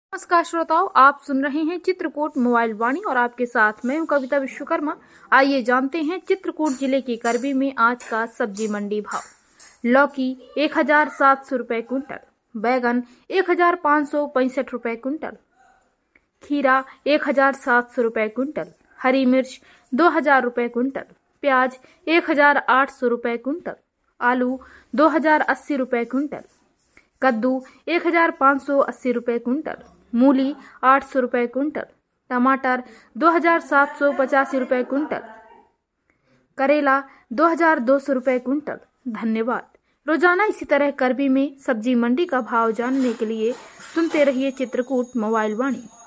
नमस्कार श्रोताओं, आप सुन रहे हैं चित्रकूट मोबाइल वाणी और आपके साथ मैं हूं कविता विश्वकर्मा। आइए जानते हैं चित्रकूट जिले की करबी में आज का सब्जी मंडी भाव। लौकी 1700 रुपए क्विंटल, बैगन 1565 रुपए क्विंटल, खीरा 1700 रुपए क्विंटल, हरी मिर्च 2000 रुपए क्विंटल, प्याज 1800 रुपए क्विंटल, आलू 2080 रुपए क्विंटल, कद्दू 1580 रुपए क्विंटल, मूली 800 रुपए क्विंटल, टमाटर 2785 रुपए क्विंटल, करेला 2200 रुपए क्विंटल। धन्यवाद। रोजाना इसी तरह करबी में सब्जी मंडी का भाव जानने के लिए सुनते रहिए चित्रकूट मोबाइल वाणी।